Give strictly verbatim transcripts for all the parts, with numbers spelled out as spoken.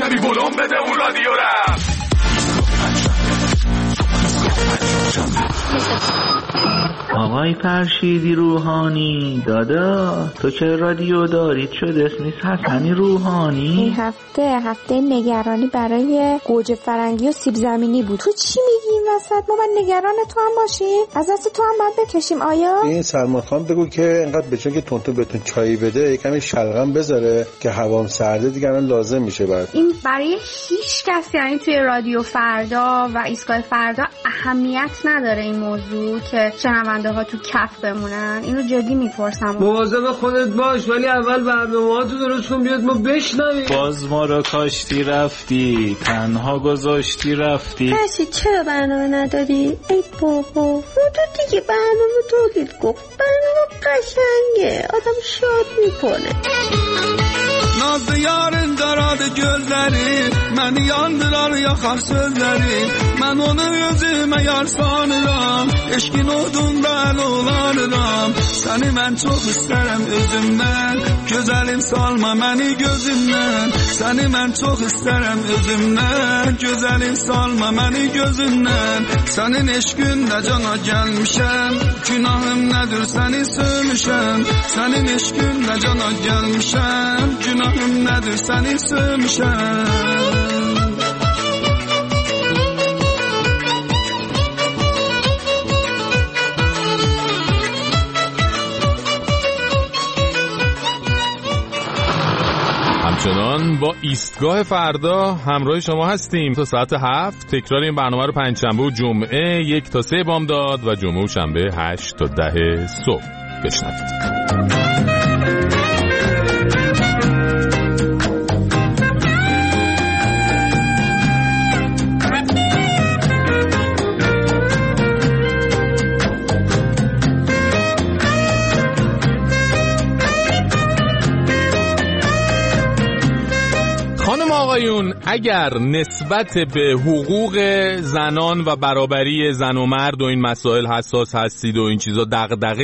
کمی ولوم بده اون رادیو را. آقای فرشیدی روحانی دادا، تو چه رادیو دارید شد اسمش حسنی روحانی؟ این هفته هفته نگرانی برای گوجه فرنگی و سیب زمینی بود. تو چی میگی این وسط؟ ما باید نگران تو هم باشیم؟ از دست تو هم باید بکشیم آیا؟ این سلمان خان بگو که انقدر بچه که تونتون بهتون چایی بده یکمی شلغم بذاره که هوام سرده دیگه الان لازم میشه. بعد این برای هیچ کس، یعنی توی رادیو فردا و ایستگاه فردا اهمیت نداره این موضوع که شنونده ها تو کف بمونن. اینو جدی میپرسم. مواظب خودت باش، ولی اول برنامه‌هاتو درست کن بیاد ما بشنویم. باز ما رو کاشتی رفتی، تنها گذاشتی رفتی. کسی چرا برنامه نداری؟ ای بابا تو دیگه برنامه تولید کن. برنامه قشنگه، آدم شاد میکنه. Nazlı yarın daradı gözleri, məni yandırar yaxar sözləri. Mən onu özümə yar sanıram, eşkin odunda əl olanıram. Səni mən çox istərəm özümdən, gözəlim salma məni gözümdən. Səni mən çox istərəm özümdən, gözəlim salma məni gözümdən. Sənin eşqində cana gəlmişəm, günahım nədir səni sövmüşəm. Sənin eşqində cana gəlmişəm, günahım nədir səni sövmüşəm. همچنان با ایستگاه فردا همراه شما هستیم تا ساعت هفت. تکرار این برنامه رو پنجشنبه و جمعه یک تا سه بامداد و جمعه و شنبه هشت تا ده صبح بشنوید. آقایون، اگر نسبت به حقوق زنان و برابری زن و مرد و این مسائل حساس هستید و این چیزا دغدغه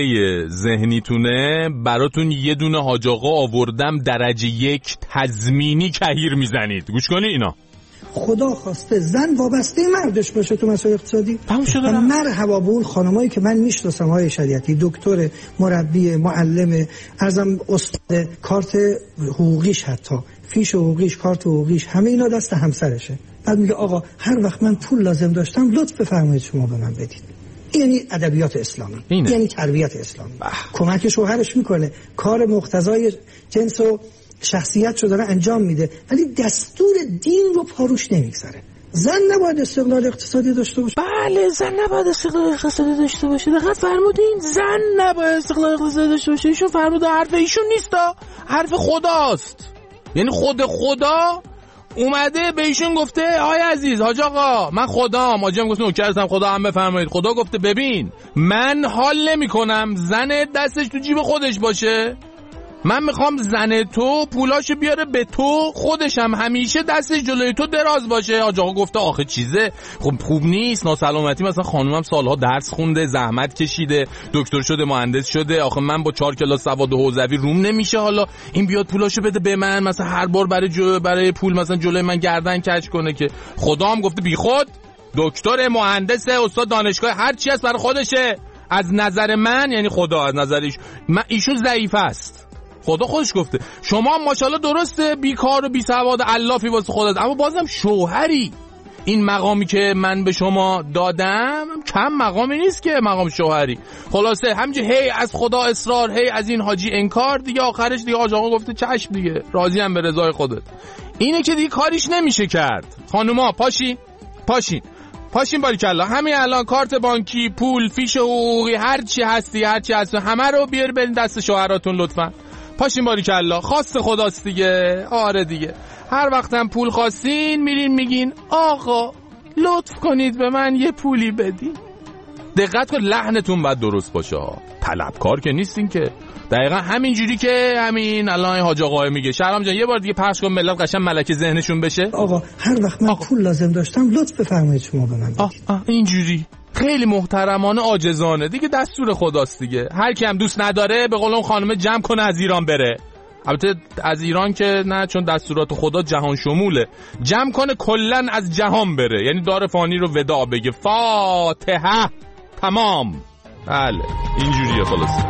ذهنیتونه، براتون یه دونه حاج آقا آوردم درجه یک تضمینی کهیر میزنید. گوش کنید اینا. خدا خواسته زن وابسته مردش باشه تو مسائل اقتصادی. و مرحبا به اون خانمایی که من میشناسم های شریعتی، دکتر، مربی، معلم، ارزم استاد، کارت حقوقیش، حتی فیش حقوقیش، کارت حقوقیش، همه اینا دست همسرشه. بعد میگه آقا هر وقت من پول لازم داشتم لطف بفرمایید شما به من بدید. یعنی ادبیات اسلامی اینه. یعنی تربیت اسلامی. کمک شوهرش میکنه، کار مقتضای جنس و شخصیت رو داره انجام میده، ولی دستور دین رو پاروش نمیگذاره. زن نباید استقلال اقتصادی داشته باشه. بله، زن نباید استقلال اقتصادی داشته باشه. دقیقاً فرمودین، زن نباید استقلال اقتصادی داشته باشه. ایشون فرموده، حرف ایشون نیستا، حرف خداست. یعنی خود خدا اومده به ایشون گفته آی عزیز حاج آقا من خدام، حاجی هم گفت نوکرتم خدا هم بفرمایید. خدا گفته ببین من حال نمی کنم زن دستش تو جیب خودش باشه، من میخوام زن تو پولاشو بیاره به تو، خودش هم همیشه دستش جلوی تو دراز باشه. حاج آقا گفته آخه چیزه خب خوب نیست، ناسلامتی. مثلا خانومم سالها درس خونده، زحمت کشیده، دکتر شده، مهندس شده، آخه من با چهار کلاس سواد حوزوی روم نمیشه حالا این بیاد پولاشو بده به من، مثلا هر بار برای جو برای پول مثلا جلوی من گردن کج کنه. که خدا هم گفته بی خود، دکتر، مهندس، استاد دانشگاه، هر چی هست برای خودشه. از نظر من، یعنی خدا از نظرش من ایشون ضعیف است. خدا خودش گفته شما ماشاءالله درسته بیکار و بی سواد علافی واسه خودت، اما بازم شوهری. این مقامی که من به شما دادم کم مقامی نیست که مقام شوهری. خلاصه همینجا هی از خدا اصرار، هی از این حاجی انکار، دیگه آخرش دیگه حاج آقا گفته چشم دیگه راضیم به رضای خودت. اینه که دیگه کاریش نمیشه کرد. خانوما پاشین پاشین پاشین باریکلا، همین الان کارت بانکی، پول، فیش حقوقی، هر چی هستی هر چی هست همه رو بیار بدین دست شوهراتون لطفاً. پاشین باریکلا، خواست خداست دیگه. آره دیگه، هر وقتم پول خواستین میرین میگین آقا لطف کنید به من یه پولی بدین. دقت کن لحنتون باید درست باشه، طلبکار که نیستین که. دقیقا همینجوری که همین الان حاج آقا میگه. شهرام جان یه بار دیگه پخش کن ملت قشنگ ملکه ذهنشون بشه. آقا هر وقت من آقا. پول لازم داشتم لطف بفرمایید شما به من بدید. آه آه اینجوری خیلی محترمانه، عاجزانه دیگه، دستور خداست دیگه. هر کی هم دوست نداره به قول اون خانم جمع کنه از ایران بره. البته از ایران که نه، چون دستورات خدا جهان شموله. جمع کنه کلن از جهان بره، یعنی دار فانی رو وداع بگه. فاتحه. تمام. بله اینجوریه خلاص.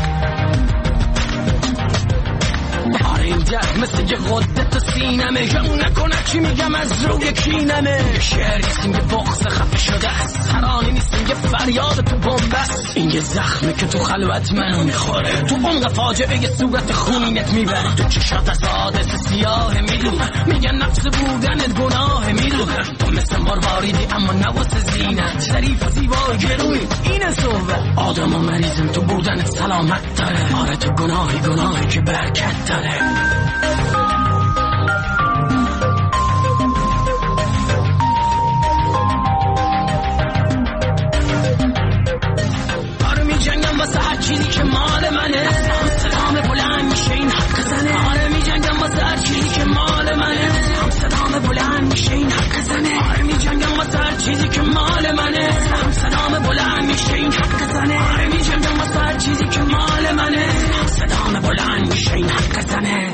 اینجا مثل یه قدت تو سینمه، جمع نکنه چی میگم از روی کینمه. شعر نیستیم یه بغض خفه شده است، ترانه نیستیم یه فریاد تو بنبست. این یه زخمه که تو خلوت منو میخوره، تو عمق فاجعه یه صورت خونینت میبره. تو چشات از عادت سیاه میدونم، میگن نفس بودنت گناه میدونم. تو مثل مرواریدی اما نواسه زینت، شریف و زیبای گروی اینه صحبت. آدم و مریضم تو بودنت سلامت داره، آره تو گناهی گناهی که برکت داره. آره می جنگم واسه هر چیزی که مال منه، صدام بلند میشه این حق زنه. آره می جنگم واسه هر چیزی که مال منه، صدام بلند میشه این حق زنه. آره می جنگم واسه هر چیزی که مال منه، صدام بلند میشه این حق زنه. آره می جنگم واسه هر چیزی که مال منه، صدام بلند میشه این حق زنه.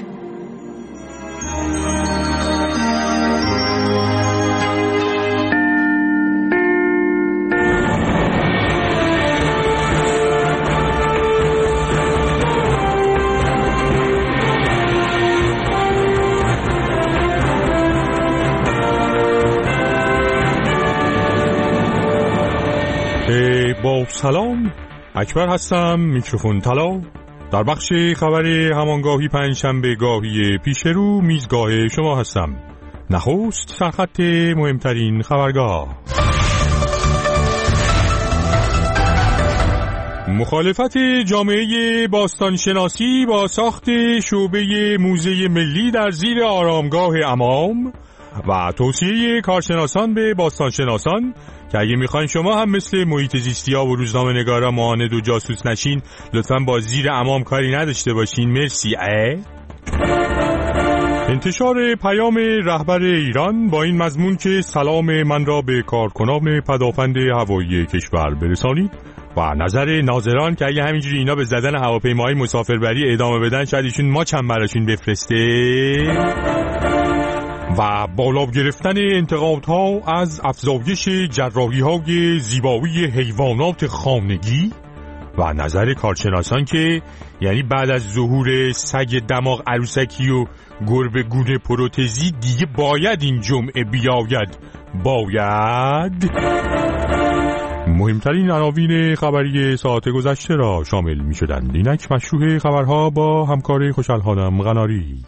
با سلام، اکبر هستم، میکروفون طلا. در بخش خبری همانگاهی پنجشنبه گاهی پیش رو میزگاه شما هستم. نخست سرخط مهمترین خبرگاه. مخالفت جامعه باستانشناسی با ساخت شعبه موزه ملی در زیر آرامگاه امام و توصیه کارشناسان به باستانشناسان که اگه میخواین شما هم مثل محیط زیستی‌ها و روزنامه نگارا معاند و جاسوس نشین، لطفاً با زیر امام کاری نداشته باشین. مرسی. اه؟ انتشار پیام رهبر ایران با این مضمون که سلام من را به کارکنان پدافند هوایی کشور برسانید و نظر ناظران که اگه همینجوری اینا به زدن هواپیماهای مسافربری ادامه بدن شاید ایشون ماچ هم براشون بفرسته، و بالا گرفتن انتقادها از افزایش جراحی‌های زیبایی حیوانات خانگی و نظر کارشناسان که یعنی بعد از ظهور سگ دماغ عروسکی و گربه گونه پروتزی دیگه باید این جمعه بیاید. باید مهمترین عناوین خبری ساعت گذشته را شامل می شدند. اینک مشروع خبرها با همکار خوشحال‌خانم قناری.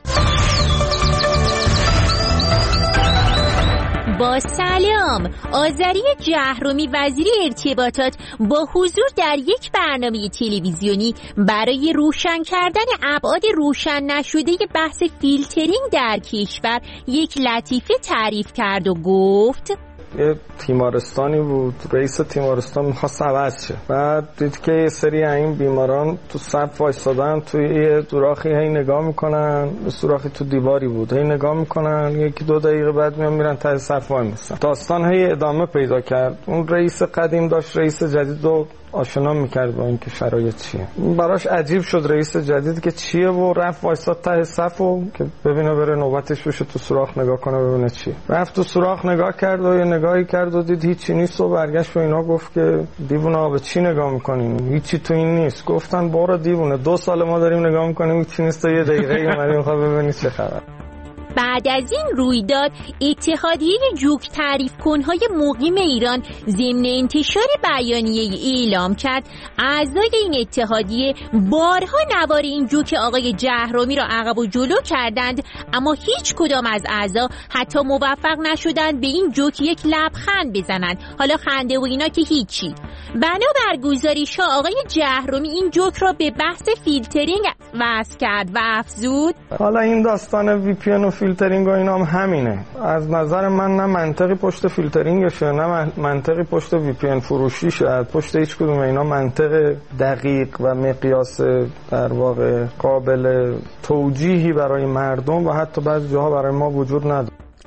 با سلام، آذری جهرومی وزیر ارتباطات با حضور در یک برنامه تلویزیونی برای روشن کردن ابعاد روشن نشده بحث فیلترینگ در کشور یک لطیفه تعریف کرد و گفت یه تیمارستانی بود، رئیس تیمارستان می‌خواست عوض شه. بعد دید که یه سری این بیماران تو صف وایسادن، توی یه سوراخی هی نگاه میکنن، سوراخی تو دیواری بود، هی نگاه میکنن، یکی دو دقیقه بعد میان میرن ته صف وای میسن. داستان هی ادامه پیدا کرد. اون رئیس قدیم داشت رئیس جدید رو آشنا میکرد با اینکه شرایط چیه. براش عجیب شد رئیس جدید که چیه و رفت وایساد ته صفو که ببینه بره نوبتش بشه تو سوراخ نگاه کنه ببینه چیه. رفت تو سوراخ نگاه کرد و یه نگاهی کرد و دید هیچی نیست و برگشت به اینا گفت که دیوونه به چی نگاه میکنین؟ هیچی تو این نیست. گفتن برو دیوونه، دو سال ما داریم نگاه میکنیم هیچی نیست، یه دقیقه اومدیم میخواد ببینی چه خبر. بعد از این رویداد اتحادیه جوک تعریف کنهای مقیم ایران ضمن انتشار بیانیه اعلام کرد اعضای این اتحادیه بارها نوار این جوک آقای جهرومی را عقب و جلو کردند، اما هیچ کدام از اعضا حتی موفق نشدند به این جوک یک لبخند بزنند. حالا خنده و اینا که هیچی. بنابر گزارش ها آقای جهرومی این جوک را به بحث فیلترینگ وصل کرد و افزود حالا این داستان وی پی ان و فیلترینگ و اینا هم همینه. از نظر من نه منطقی پشت فیلترینگشه نه منطقی پشت وی پی ان فروشیشه. پشت هیچ کدوم اینا منطق دقیق و مقیاس در واقع قابل توجیهی برای مردم و حتی بعضی جاها برای ما وجود نداره.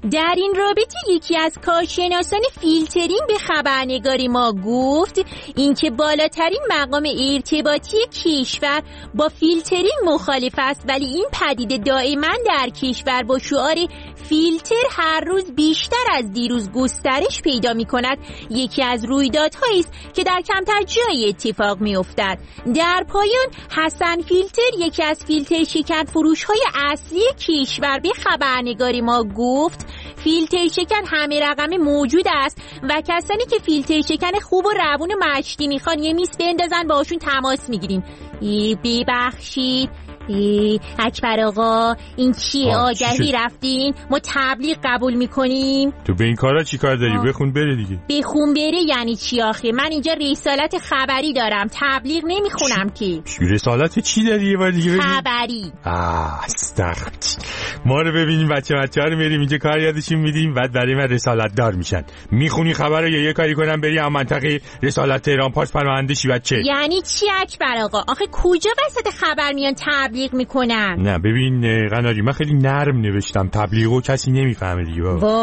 در این رابطه یکی از کارشناسان فیلترینگ به خبرنگاری ما گفت اینکه بالاترین مقام ارتباطی کشور با فیلترینگ مخالف است، ولی این پدیده دائما در کشور با شعار فیلتر هر روز بیشتر از دیروز گسترش پیدا می کند یکی از رویدادهایی است که در کمتر جایی اتفاق می افتد. در پایان حسن فیلتر یکی از فیلتر شکن فروش های اصلی کشور به خبرنگاری ما گفت فیلتر شکن همه رقم موجود است و کسانی که فیلتر شکن خوب و روون و مشتی میخوان یه میز بندازن باهاشون تماس میگیریم. ببخشید اکبر آقا این چیه؟ آگهی رفتین ما تبلیغ قبول میکنیم. تو به این کارا چی کار داری؟ بخون بره دیگه. بخون بره یعنی چی آخه؟ من اینجا رسالت خبری دارم، تبلیغ نمیخونم که. رسالت چی داری یه بار دیگه ببین؟ خبری. آه استغفر. ما رو ببینیم بچه بچه ها رو میریم اینجا کار یادشون میدیم بعد برای من رسالت دار میشن. میخونی خبر رو یا یه کاری کنم بری هم منطقه رسالت تهران پاس پناهنده شی بچه. یعنی چی اکبر آقا؟ آخه کجا وسط خبر میان تبلیغ میکنن؟ نه ببین قناری من خیلی نرم نوشتم، تبلیغو کسی نمیفهمه دیگه.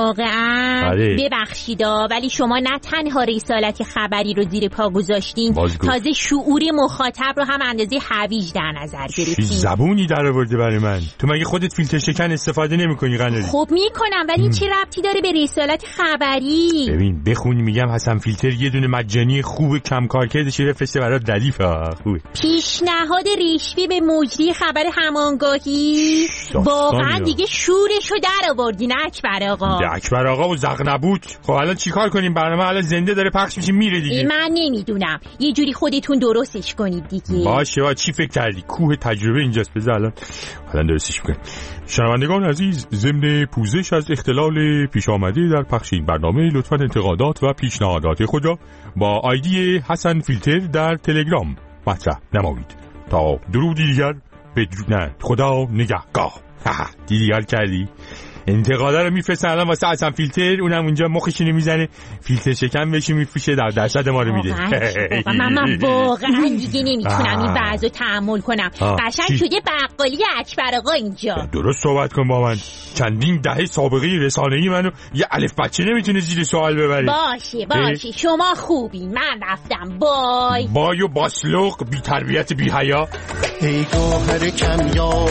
واقعا آره. ببخشیدا ولی شما نه تنها رسالت خبری رو زیر پا گذاشتین، تازه شعور مخاطب رو هم اندازه هویج در نظر گرفتین. زبونی در آورده برای من. تو مگه خودت فیلتر شکن استفاده نمیکنی قناری؟ خب میکنم ولی چه ربطی داره به رسالت خبری؟ ببین بخونی میگم حسن فیلتر یه دونه مجانی خوب کم کارکردش بفرسته برات ردیفه. خوبه. پیشنهاد رشوه به مجری خبر همانگاهی واقعا دیگه شورشو در آوردین اکبر آقا. اکبر آقا و زغ نبود. خب الان چیکار کنیم؟ برنامه الان زنده داره پخش میشه میره دیگه. من نمیدونم یه جوری خودتون درستش کنید دیگه. باشه با چی فکر کردی؟ کوه تجربه اینجاست. بذار الان الان درستش میکنم. شنوندگان عزیز، ضمن پوزش از اختلال پیش آمده در پخش این برنامه لطفاً انتقادات و پیشنهادات خود را با آیدی حسن فیلتر در تلگرام مطرح نمایید. تا درودی دیگر بدرود. نه خدا نگهگاه. دیدی حال کردی؟ انتقادا رو میفرستن الان واسه حسن فیلتر، اونم اونجا مخشونو میزنه فیلتر شکن بهش میفروشه در درصد ما رو میده. من من واقعا دیگه نمیتونم این وضعو تحمل کنم. قشنگ شده بقالی اکبر آقا اینجا. درست صحبت کن با من. چندین دهه سابقه رسانه‌ای منو یه الف بچه نمیتونه زیر سوال ببره. باشه باشه شما خوبین، من رفتم. بای بای و باسلوق بی تربیت بی حیا. ای گوهر کمیاب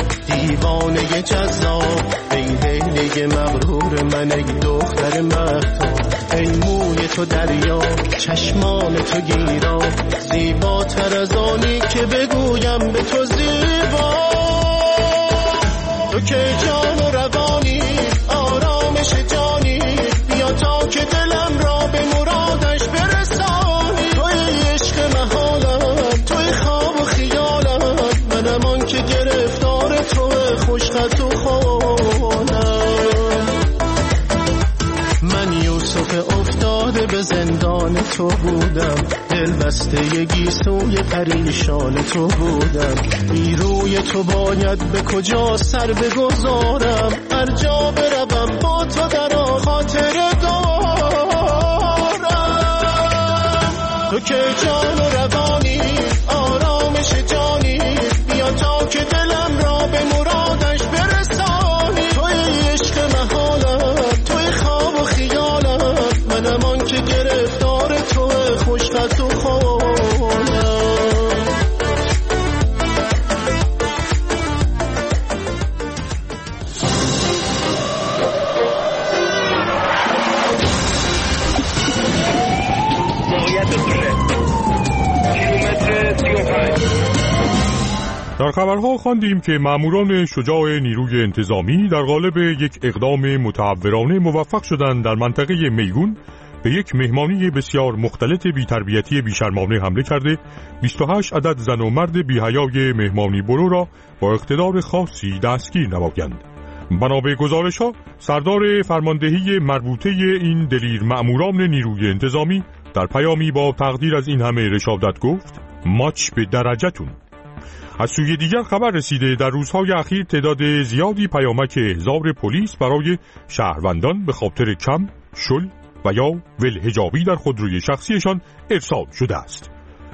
دیوانه جذاب، ای دیگه مغرور من، ای دختر مهتاب، ای موی تو دریا چشمان تو گیرا، زیباتر از آنی که بگویم به تو زیبا. تو که جان و روانی آرامش جانی، بیا تا که دلم را به مرادش برسانی. توی عشق محالم، توی خواب و خیالم، منم آن که گرفتار تو خوشخط و خوانم. من یوسف افتاده به زندان تو بودم، دل بسته ی گیسوی پریشان تو بودم. بی روی تو باید به کجا سر بگذارم، هر جا بروم با تو در خاطر دارم. تو که جان و روانی آرامش جانی، بیا تا که دلم را به مرادش برسانی. توی عشق محالم، توی خواب و خیالم، منم آن که گرفتار تو خوشخط و خوانم. در خبرها خواندیم که ماموران شجاع نیروی انتظامی در قالب یک اقدام متهورانه موفق شدند در منطقه میگون به یک مهمانی بسیار مختلط بی‌تربیتی بیشرمانه حمله کرده بیست و هشت عدد زن و مرد بی‌حیای مهمانی برو را با اقتدار خاصی دستگیر نمایند. بنا به گزارش‌ها سردار فرماندهی مربوطه این دلیر ماموران نیروی انتظامی در پیامی با تقدیر از این همه رشادت گفت ماچ به درجتون. از سوی دیگر خبر رسیده در روزهای اخیر تعداد زیادی پیامک احضار پلیس برای شهروندان به خاطر کم، شل و یا ولحجابی در خودروی شخصیشان ارسال شده است.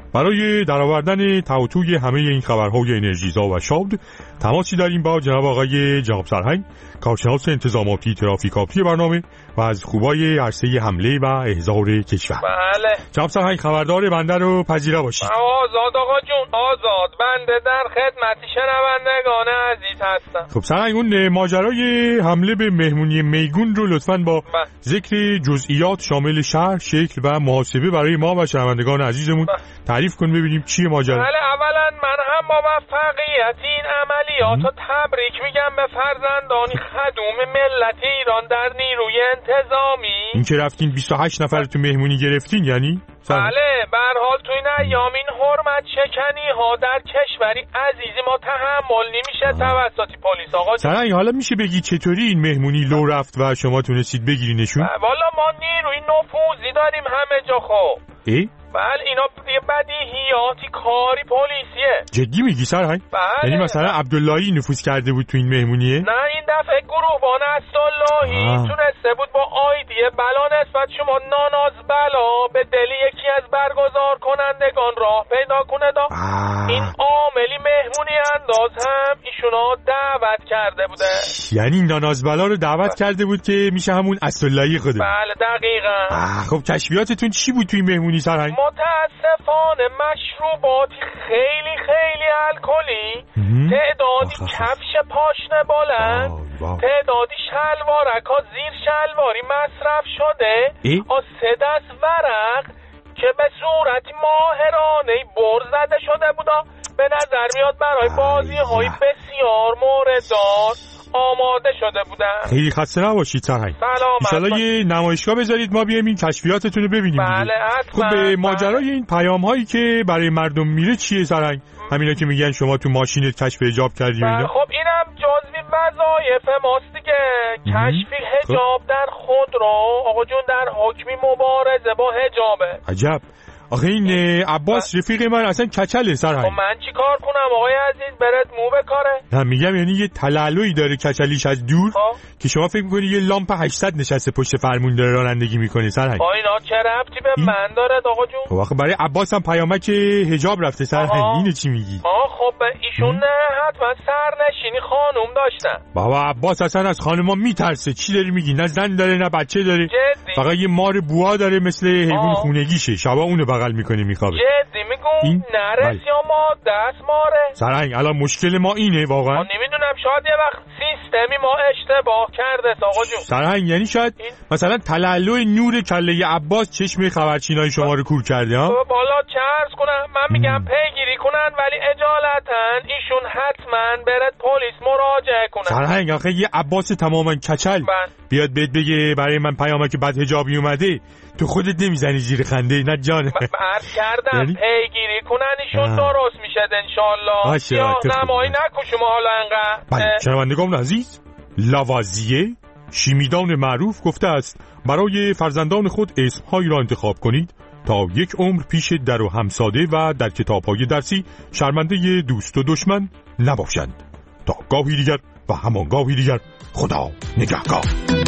برای درآوردن توتوی همه این خبرهای انرژیزا و شاد تماسی داریم با جناب آقای جناب سرهنگ، کارشناس انتظاماتی ترافیکاتی برنامه و از خوبای عرصه حمله و احضار کشور. بله جناب سرهنگ، خبردار بنده رو پذیرا باشید. آزاد آقا جون، آزاد. بنده در خدمت شنوندگان عزیز هستم. خب سرهنگ، اون ماجرای حمله به مهمونی میگون رو لطفاً با با. ذکر جزئیات شامل شرح، شکل و محاسبه برای ما و شنوندگان عزیزمون با. تعریف کن ببینیم چیه ماجرا. بله، اولا من هم موفقیت این عملیات رو تبریک میگم به فرزندانی خدوم ملت ایران در نیروی انتظامی. این که رفتین بیست و هشت نفر تو مهمونی گرفتین یعنی؟ بله، به هر حال تو این ایام این حرمت شکنی ها در کشوری عزیزی ما تحمل نمیشه توسط پلیس. آقا سرنگ، حالا میشه بگی چطوری این مهمونی لو رفت و شما تونستید بگیرینشون؟ والا ما نیروی نفوذی داریم همه جا. خب ای؟ بله، اینا یه بدیهیاتی کاری پلیسیه. جدی میگی سرهنگ؟ بله. یعنی مثلا عبداللهی نفوذ کرده بود تو این مهمونیه؟ نه، این دفعه گروهبان عبداللهی تونسته بود با آیدیه بلا نسبت شما ناناز بلا به دل یکی از برگزار کنندگان راه پیدا کنه دا. این عاملی مهمونی انداز هم ایشونا دعوت کرده بوده. یعنی ناناز بلا رو دعوت کرده بود که میشه همون عبداللهی خوده. بله دقیقاً. خب کشفیاتتون چی بود توی مهمونی سرهنگ؟ متاسفانه مشروباتی خیلی خیلی الکلی، تعدادی کفش پاشنه بلند، تعدادی شلوارک ها زیر شلواری مصرف شده، از سه دست ورق که به صورتی ماهرانه بر زده شده بودا. به نظر میاد برای بازی های بسیار مورددار آماده شده بودن. خیلی خسته نباشید سرهنگ. سلامت. ان یه نمایشگاه بذارید ما بیایم این کشفیاتتون رو ببینیم. بله حتما. خب به ماجرای این پیام هایی که برای مردم میره چیه سرهنگ؟ همینا که میگن شما تو ماشینت کشف حجاب کردی اینا. خب اینم جزوی وظایف ماست دیگه. کشف حجاب در خود رو آقا جون در حکمی مبارزه با حجابه. عجب. آخه این عباس رفیق من اصلا کچله سرهنگ. خب من چی کار کنم آقای عزیز؟ برات مو بکاره؟ نه میگم یعنی یه تلالویی داره کچلیش از دور ها؟ که شما فکر میکنی یه لامپ هشتصد نشسته پشت فرمون داره رانندگی میکنه سرهنگ. آ اینا چه ربطی به من داره آقا جون؟ خب آخه برای عباس هم پیامک حجاب رفته سرهنگ. اینو چی میگی؟ آ خب ایشون نه حتما سرنشینی خانم داشتن. بابا عباس اصلا از خانما میترسه. چی داری میگی؟ نه زن داره نه بچه داره. جدی؟ فقط یه مار بوها داره مثل حیوان خونگیشه. شبا اونو بغل میکنه میخوابه. جدی میگم؟ نرس یا ما دست ماره؟ سرهنگ الان مشکل ما اینه واقعا. نمیدونم، شاید یه وقت سیستمی ما اشتباه کرده آقا جون. سرهنگ یعنی شاید این... مثلا تلالوی نور کله عباس چشم خبرچینای شما رو کور کرده ها. بالا چه عرض کنم؟ من میگم پیگیری کنن ولی اجالتا ایشون حتما برد پلیس مراجعه کنن. سرهنگ آخه یه عباس تماما کچل بند. بیاد بهت بگه برای من پیامک بد حجابی اومده، تو خودت نمیزنی زیر خنده؟ نه جانه. عرض کردم یعنی؟ پیگیری کنن ایشون درست میشه انشالله. سیاه نمایی نکشم حالا انقدر. بله شنوندگان عزیز، لاوازیه شیمیدان معروف گفته است برای فرزندان خود اسمهایی را انتخاب کنید تا یک عمر پیش در و همساده و در کتاب‌های درسی شرمنده دوست و دشمن نباشند. تا گاهی دیگر و همان گاهی دیگر، خدا نگهدار.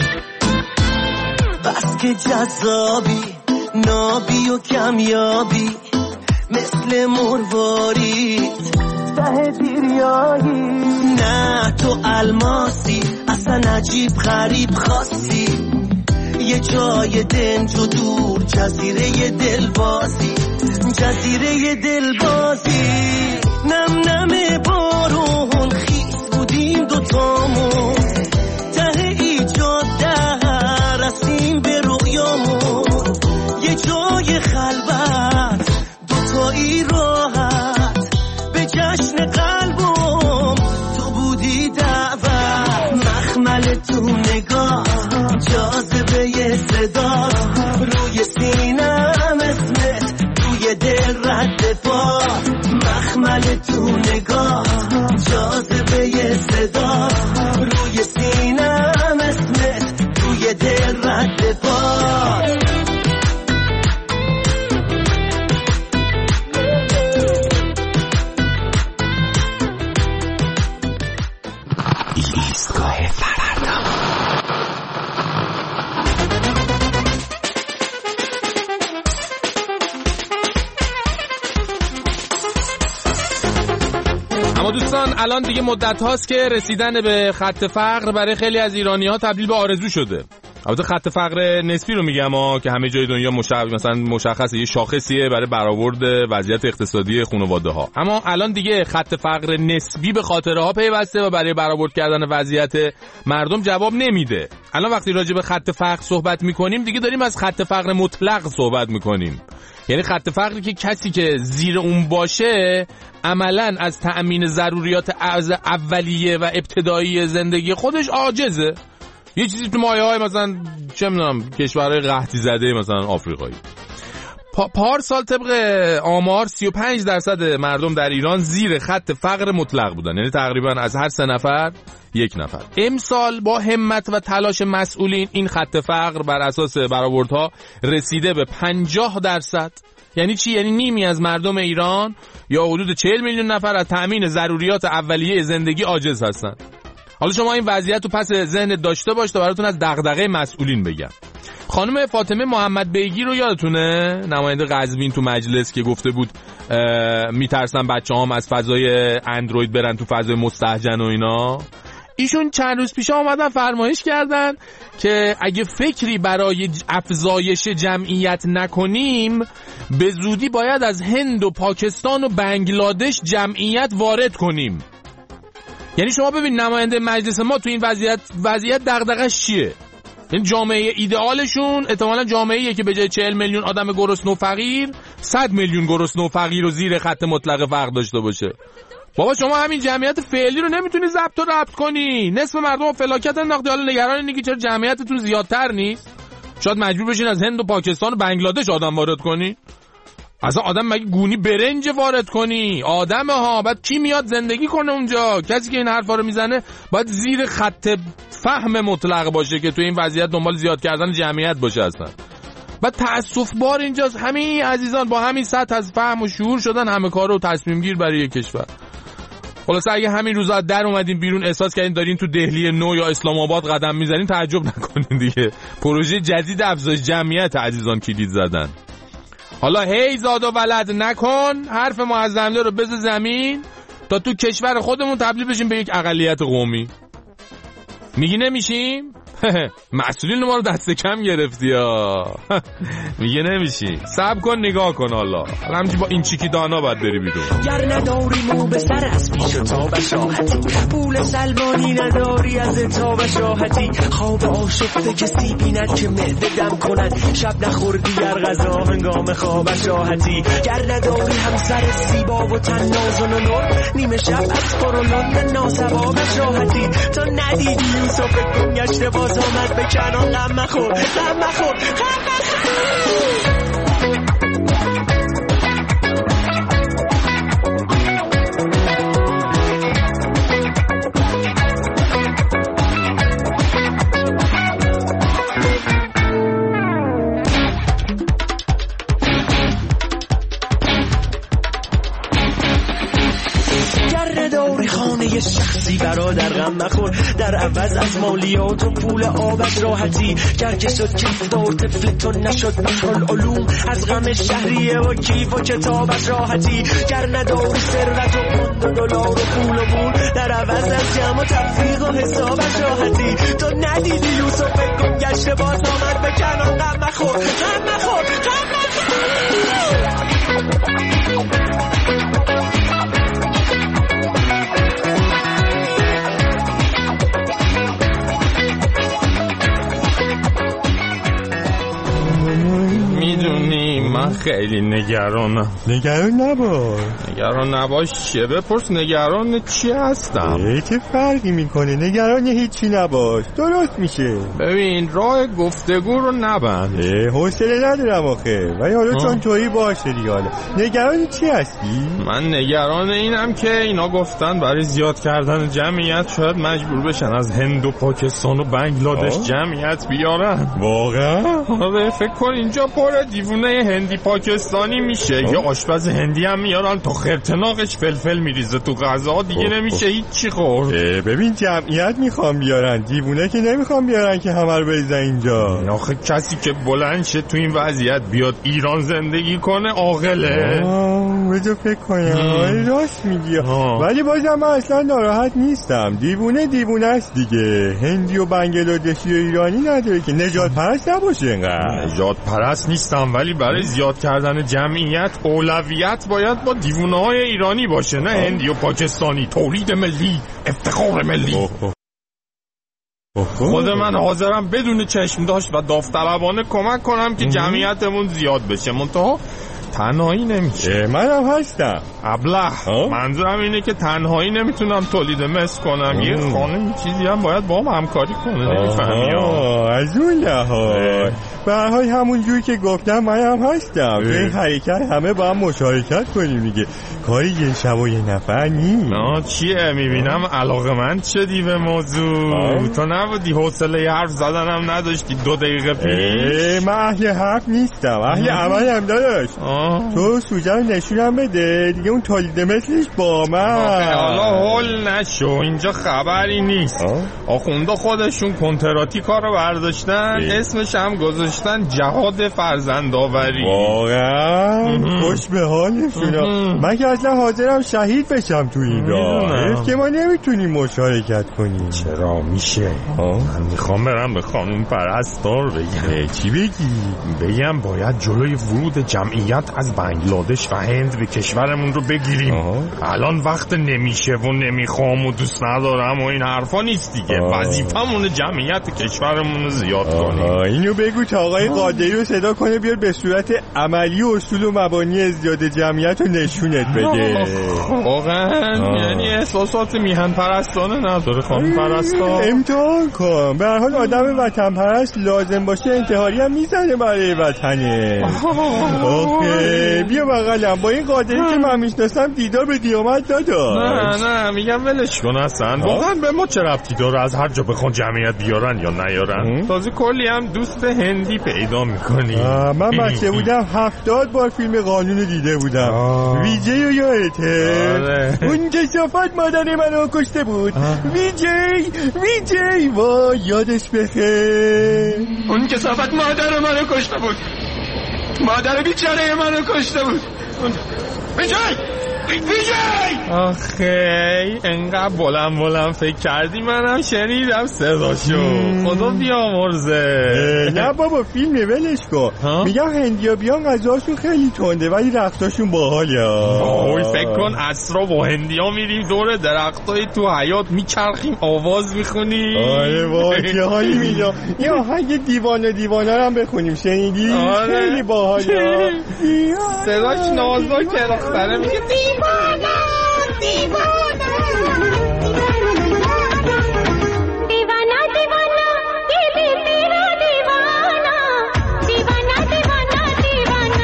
بس که جذابی، نابی و کمیابی، مثل مروارید ته دیریایی. نه تو الماسی، اصلا عجیب غریب خاصی، یه جای دنج و دور، جزیره دلبازی، جزیره دلبازی. نم نم بارون خیس بودیم دوتامون، ته ایجاد در رسیم به رویامون، یه جای خلوت دوتایی راحت، به جشن قلبم تو بودی دعوت. مخمل تو نگاه، جاذبه صدا، روی سینم اسمت، روی دل رد پا. مخمل تو نگاه، جاذبه صدا، روی سینم اسمت، روی دل رد پا. ایستگاه فردا. عزیزان الان دیگه مدت هاست که رسیدن به خط فقر برای خیلی از ایرانی ها تبدیل به آرزو شده. البته خط فقر نسبی رو میگم ها که همه جای دنیا مشخص مثلا مشخصه یه شاخصیه برای برآورد وضعیت اقتصادی خانواده ها. اما الان دیگه خط فقر نسبی به خاطره ها پیوسته و برای برآورد کردن وضعیت مردم جواب نمیده. الان وقتی راجع به خط فقر صحبت میکنیم دیگه داریم از خط فقر مطلق صحبت میکنیم. یعنی خط فقری که کسی که زیر اون باشه عملاً از تأمین ضروریات اولیه و ابتدایی زندگی خودش عاجزه. یه چیزی تو مایه‌های مثلا چه می‌دونم کشورهای قحطی زده مثلا آفریقایی. پا پارسال طبق آمار سی و پنج درصد مردم در ایران زیر خط فقر مطلق بودن، یعنی تقریبا از هر سه نفر یک نفر. امسال با همت و تلاش مسئولین این خط فقر بر اساس برآوردها رسیده به پنجاه درصد. یعنی چی؟ یعنی نیمی از مردم ایران یا حدود چهل میلیون نفر از تأمین ضروریات اولیه زندگی عاجز هستن. حالا شما این وضعیت رو پس ذهنت داشته باش تا براتون از دغدغه مسئولین بگم. خانم فاطمه محمد بیگی رو یادتونه؟ نماینده قزوین تو مجلس که گفته بود میترسن بچه‌هام از فضای اندروید برن تو فضای مستهجن و اینا. ایشون چند روز پیش آمدن فرمایش کردن که اگه فکری برای افزایش جمعیت نکنیم به زودی باید از هند و پاکستان و بنگلادش جمعیت وارد کنیم. یعنی شما ببین نماینده مجلس ما تو این وضعیت وضعیت دغدغه‌اش چیه؟ این جامعه ایدئالشون احتمالاً جامعه‌ایه که به جای چهل میلیون آدم گرسنه و فقیر صد میلیون گرسنه و فقیر و زیر خط مطلق فقر داشته باشه. بابا شما همین جمعیت فعلی رو نمیتونی ضبط و ربط کنی. نصف مردم رو فلاکت انداختی، حالا نگران اینی که چرا جمعیتتون زیادتر نیست؟ شاید مجبور بشین از هند و پاکستان و بنگلادش آدم وارد کنی. اصلا آدم مگه گونی برنج وارد کنی؟ آدمه ها. بعد کی میاد زندگی کنه اونجا؟ کسی که این حرفا رو میزنه باید زیر خط فهم مطلق باشه که تو این وضعیت دنبال زیاد کردن جمعیت باشه اصلا. بعد تأسف بار اینجاست همین عزیزان با همین سطح از فهم و شعور شدن همه کارو تصمیم گیر برای یک کشور. خلاصه اگه همین روزا در اومدین بیرون احساس کردین دارین تو دهلی نو یا اسلام آباد قدم میزنین تعجب نکنین دیگه. پروژه جدید افزایش جمعیت عزیزان کلید زدن. حالا هی زاد و ولد نکن، حرف معظمله رو بذار زمین تا تو کشور خودمون تبدیل بشیم به یک اقلیت قومی. میگی نمیشیم؟ مسئولین ما رو دست کم گرفتی ها. میگه نمیشی. صبر کن نگاه کن. حالا همینجوری با این چیکی دانا باید بری بیرون. گر نداری مو به سر از پیش و تا بشاحتی، پول سلمانی نداری از تا بشاحتی، خواب آشفته کسی بیند که معده دم کند، شب نخوردی گر غذا هنگام خواب بشاحتی، گر نداری همسر زیبا و تناز و نور، نیمه شب از قرولان ناسبا بشاحتی، تا ندیدی یوسف گم گشته باز آمد به کنان، غم مخور غم مخور غم مخور. شخصی برادر غم مخور، در عوض از مالیات و پول آبت راحتی، گر که شد کفتار طفلتون نشد بحرالعلوم، از غم شهریه و کیف و کتابت راحتی، گر نداری ثروت و پوند و دلار و پول و مول، در عوض از جمع و تفریق و حسابت راحتی، تو ندیدی یوسف گم گشته باز آمد به کنان، غم مخور غم مخور غم مخور. میدونی من خیلی نگرانم. نگران نباش. نگران نباش چیه؟ بپرس نگران چی هستم. چه فرقی میکنه؟ نگران هیچی نباش، درست میشه. ببین راه گفتگو رو نبند. حوصله ندارم آخه. ولی حالا چون تویی باشه دیگه. حالا نگران چی هستی؟ من نگران اینم که اینا گفتن برای زیاد کردن جمعیت شاید مجبور بشن از هند و پاکستان و بنگلادش آه؟ جمعیت بیارن. واقعا؟ آره فکر کن اینجا پر دیوونه هندی پاکستانی میشه یا آشپز هندی هم میارن تا خرطناقش فلفل میریزه تو غذا دیگه نمیشه هیچی خورد. ببین جمعیت میخوام بیارن، دیوونه که نمیخوام بیارن که همه رو بریزن اینجا. آخه کسی که بلند شه تو این وضعیت بیاد ایران زندگی کنه عاقله. بذار فکر کنم. راست میگی، ولی بازم من اصلا ناراحت نیستم. دیوونه دیوونه است دیگه. هندی و بنگلادشی و ایرانی نداره که نجات پرست نباشه. اینقدر نجات پرست نیستم، ولی برای زیاد کردن جمعیت اولویت باید با دیوونه های ایرانی باشه، نه هندی و پاکستانی. تولید ملی، افتخار ملی. اوه اوه. خود من حاضرم بدون چشم داشت و داوطلبانه کمک کنم که جمعیتمون زیاد بشه، منتها تنهایی نمیشه. منم هستم ابله. منظورم اینه که تنهایی نمیتونم تولید مثل کنم. یه خانم چیزی هم باید با هم همکاری کنه. نمیفهمی؟ از اون لحاظ به هر حال همون جوری که گفتم منم هستم. این حرکت همه با هم مشارکت کنیم دیگه. کاری یه شب و یه نفر نیست. نه چیه؟ میبینم علاقه‌مند شدی به موضوع. تو نبودی حوصله حرف زدنم نداشتی دو دقیقه پیش؟ من اهل حرف نیستم، اهل عمل هم داداش. تو سوژه رو نشونم بده دیگه، اون تولید مثلش با من. حالا هول نشو، اینجا خبری نیست. آخونده خودشون کنتراتی کار رو برداشتن، اسمش هم گذاشتن جهاد فرزندآوری. واقعا خوش به حالشون. من که اصلا حاضرم شهید بشم تو این راه که ما نمیتونیم مشارکت کنیم. چرا میشه؟ من میخوام برم به خانم پرستار بگم. چی بگی؟ بگم باید جلوی ورود جمعیت از بنگلادش و هند به کشورمون رو بگیریم. آه. الان وقت نمیشه و نمیخوام و دوست ندارم و این حرفا نیست دیگه. وظیفمون جمعیت کشورمون رو زیاد کنیم. اینو بگو تا آقای قادری رو صدا کنه بیاد به صورت عملی اصول و مبانی ازدیاد جمعیت رو نشونت بده. واقعا یعنی احساسات میهن پرستانه نداره خانم پرستار؟ امتحان کن. به هر حال آدم وطن پرست لازم باشه انتحاری هم میزنه برای وطنه. اوکی بیا بغلم. با این قادری که من میشناسم دیدار به دیامت داداش. نه نه میگم ولش کن اصلا. واقعا به ما چه ربطی داره از هر جا بخوان جمعیت بیارن یا نیارن؟ تازه کلی هم دوست هندی پیدا میکنی. من بچه بودم هفتاد بار فیلم قانون دیده بودم. ویجی رو یادته؟ اون کثافت مادر منو کشته بود. ویجی ویجی وای یادش بخیر. اون کثافت مادر منو کشته بود. مادر بیچاره منو کشته بود. ویجی ویجی آخه انقدر بلند بلند فکر کردی منم شنیدم صداشو. خدا بیامرزه. نه بابا فیلمه ولش کن. میگم هندیا بیان غذاشون خیلی تنده ولی رختاشون باحاله. اوی فکر کن عصرا با هندیا میریم دور درختای تو حیاط میچرخیم آواز میخونیم. آره وای چه حالی میده. یا آهنگ دیوانه دیوانه هم بخونیم شنیدی؟ خیلی باحاله. صداش نازکه دختره میگه دیوانه دیوانه دیوانه دیوانه ये दिल तेरा दीवाना दीवाना दीवाना दीवाना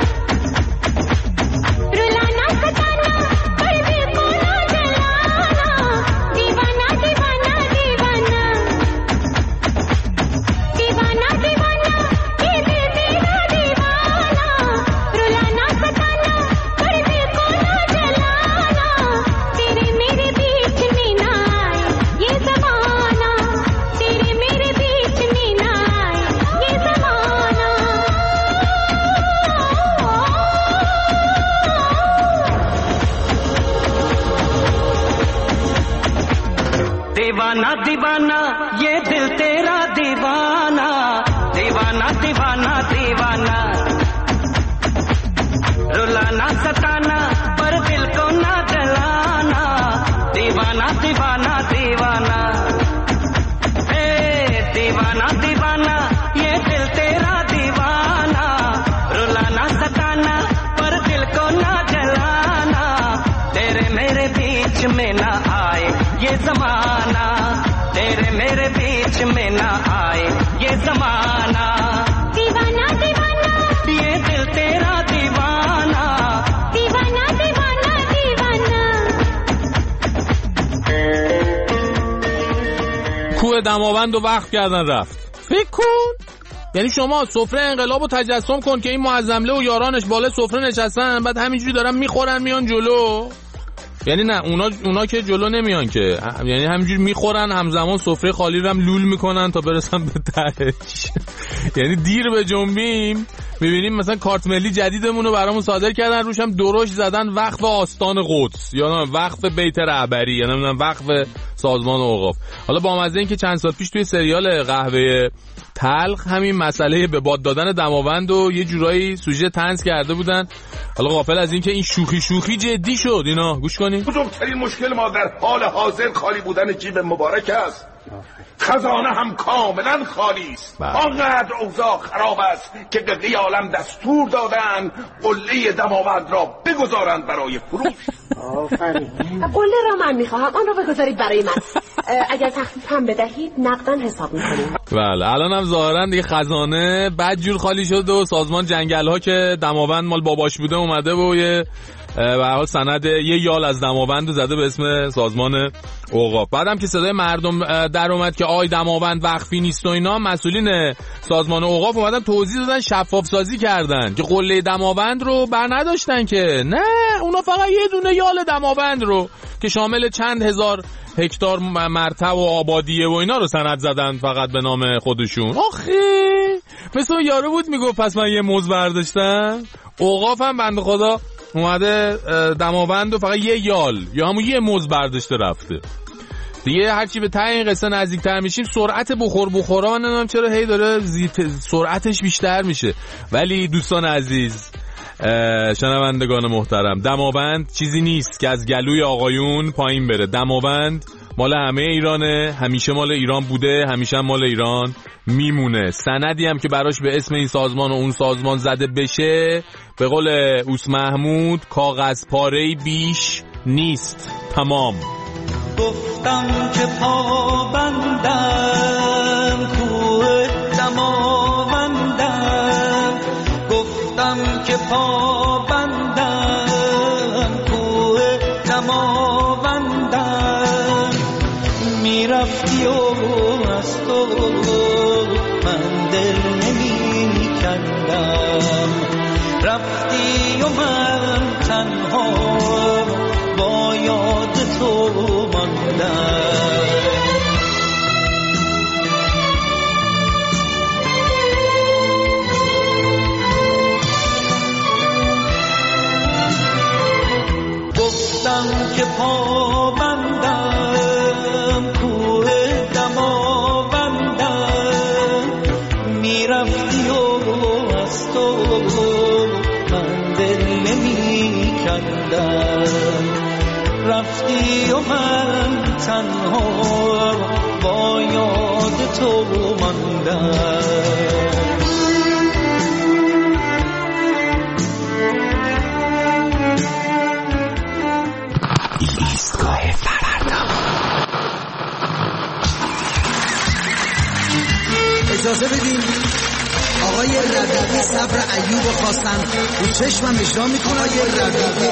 रुलाना सताना पर दिल को ना जलाना दीवाना दीवाना दीवाना दीवाना दीवाना ये दिल तेरा दीवाना रुलाना सताना पर दिल को ना जलाना तेरे मेरे बीच में ना आए ये ज़माना तेरे मेरे बीच में ना आए ये ज़माना दीवाना दीवाना ये दिल तेरा दीवाना दीवाना दीवाना दीवाना रुलाना सताना पर दिल को ना जलाना दीवाना दीवाना दीवाना ए दीवाना दीवाना ये दिल तेरा दीवाना रुलाना सताना पर दिल को ना जलाना तेरे मेरे बीच में ना आए ये ज़माना तेरे मेरे बीच में ना आए ये ज़माना दीवाना दीवाना ये दिल तेरा दीवाना दीवाना दीवाना दीवाना کوه دماوند و وقت کردن رفت. فکر کن یعنی شما سفره انقلابو تجسم کن که این معظمله و یارانش بالا سفره نشستن، بعد همینجوری دارن میخورن میان جلو. یعنی نه اونا اونا که جلو نمیان که، یعنی همینجوری میخورن همزمان سفره خالی رو هم لول میکنن تا برسن به تهش. یعنی دیر به جنبیم میبینیم مثلا کارت ملی جدیدمون رو برامون صادر کردن، روش هم درشت زدن وقف آستان قدس یا وقف بیت رهبری یا نمیدونم وقف سازمان اوقاف. حالا با مزه این که چند سال پیش توی سریال قهوه تلخ همین مسئله به باد دادن دماوند و یه جورایی سوژه طنز کرده بودن. حالا غافل از این که این شوخی شوخی جدی شد. اینا گوش کنین. بزرگترین مشکل ما در حال حاضر خالی بودن جیب مبارک است. خزانه هم کاملا خالی است. آنقدر اوضاع خراب است که قبله عالم دستور دادن قله دماوند را بگذارند برای فروش. آفرین. قله را من میخواهم، آن را بگذارید برای من. اگر تخفیف هم بدهید نقدن حساب میکنیم. بله الان هم ظاهرا دیگه خزانه بدجور خالی شده و سازمان جنگل ها که دماوند مال باباش بوده اومده و یه به هر حال سند یه یال از دماوند زده به اسم سازمان اوقاف. بعدم که صدای مردم در اومد که آی دماوند وقفی نیست و اینا، مسئولین سازمان اوقاف اومدن توضیح دادن، شفاف سازی کردن که قله دماوند رو بر نداشتن، که نه اونا فقط یه دونه یال دماوند رو که شامل چند هزار هکتار مرتع و آبادیه و اینا رو سند زدن فقط به نام خودشون. آخه مثل یارو بود میگفت پس من یه موز برداشتم. اوقاف هم بنده خدا اومده دماوند و فقط یه یال یا همون یه موز برداشته رفته دیگه. هرچی به ته این قصه نزدیکتر میشیم سرعت بخور بخورا من نمیدونم چرا هی داره زیت سرعتش بیشتر میشه. ولی دوستان عزیز، شنوندگان محترم، دماوند چیزی نیست که از گلوی آقایون پایین بره. دماوند مال همه ایرانه، همیشه مال ایران بوده، همیشه مال ایران میمونه. سندی هم که براش به اسم این سازمان و اون سازمان زده بشه، به قول اوس محمود، کاغذ پاره‌ای بیش نیست. تمام. گفتم که پابندم کوه دماوندم، گفتم که پابندم کوه دماوندم، میرفتی و از تو من دل نمی کندم، رفتی و من تنها با یاد تو ماندم. گفتم که پابندم کوه دماوندم، میرفتی و از تو من دل نمی کندم، رفتی و من تنها با یاد تو ماندم. ایستگاه فردا. اجازه بدین آقای ربیعی صبر ایوب خواستن رو چشمم اجرا میکنه. آقای ربیعی